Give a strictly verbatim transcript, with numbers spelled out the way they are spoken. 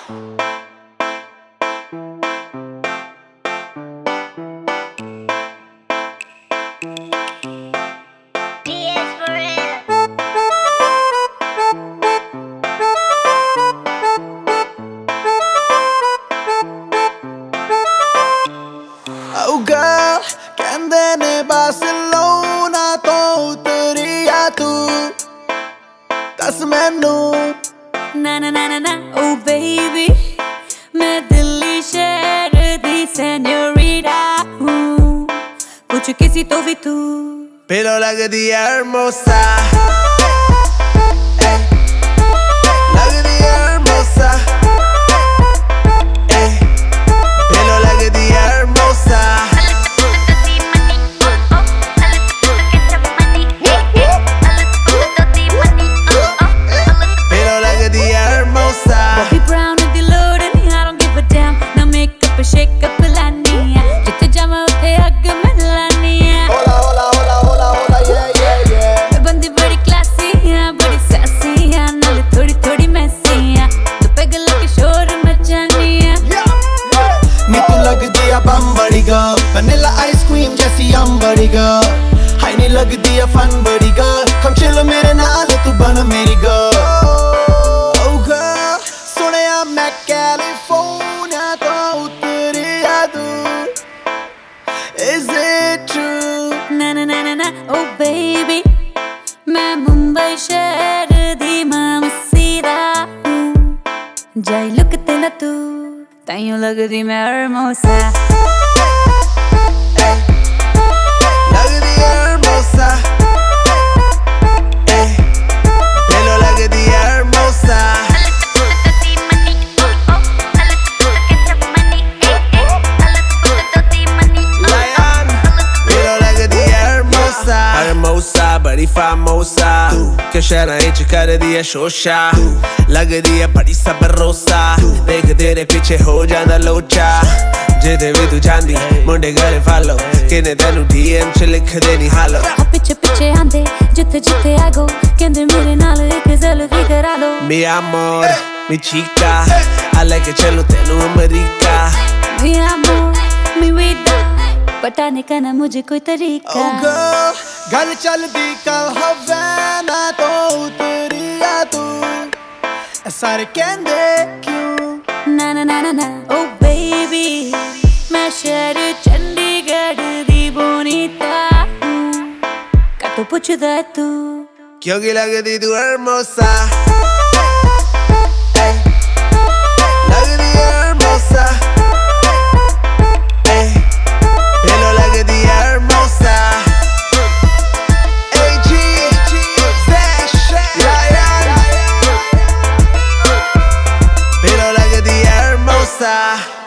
Oh girl, कहंदे ने Barcelona तो उतरी आ तू दस मैनू ना ना ना ना ना oh baby मैं दिल्ली शहर दी सेन्योरिटा हूँ कुछ किसी तो भी तू pero लगदी hermosa लगदी hermosa pero लगदी hermosa pero लगदी hermosa Bobby Brown with the load and I don't give a damn ना makeup shake up लानी है जिते जामा उते हग मिलानी है hola hola hola hola hola yeah yeah yeah मैं बंदी बड़ी classy है बड़ी sassy है नाले थोड़ी थोड़ी messy है तो पैगल के शोर मचानी है नी तू लगदी है बम बड़ी गर्ल vanilla ice cream जैसी हम बड़ी girl हाय नी लगदी है fun बड़ी girl come chill मेरे नाल तू बन मेरी girl oh girl सुनिया मैं कैलिफोर्निया तो उतरी आ तू is it true ना ना ना ना ना oh baby मैं मुंबई शहर दी मामसीदा हूँ जाई लुक तेना तू ताइयों लगदी मैं hermosa लगदी hermosa pero लगदी hermosa Lion pero लगदी hermosa hermosa बड़ी famosa que शहर च करदी है शोशा लगदी है बड़ी सबरोसा देख तेरे पीछे हो जांदा लोचा जिथे भी तू जांदी मुंडे करे फॉलो किने तेनू डीएम च लिख देनी हालो आ पिछे पिछे आंदे जिथे जिथे I go कहंदे मेरे नाल एक सेल्फी करा लो mi amor mi chica I like it चलो तेनू America mi amor mi vida पटाने का ना मुझे कोई तरीका oh girl गल चलदी कल हवाना तो उतरी आ तू सारे कहंदे क्यों ना ना ना ना ना oh baby मैं शहर चंडीगढ़ दी बोनीता हूँ का तो पुछदा है तू क्योंकि लगदी तू hermosa लगदी hermosa pero लगदी hermosa A G Zash Lion pero लगदी hermosa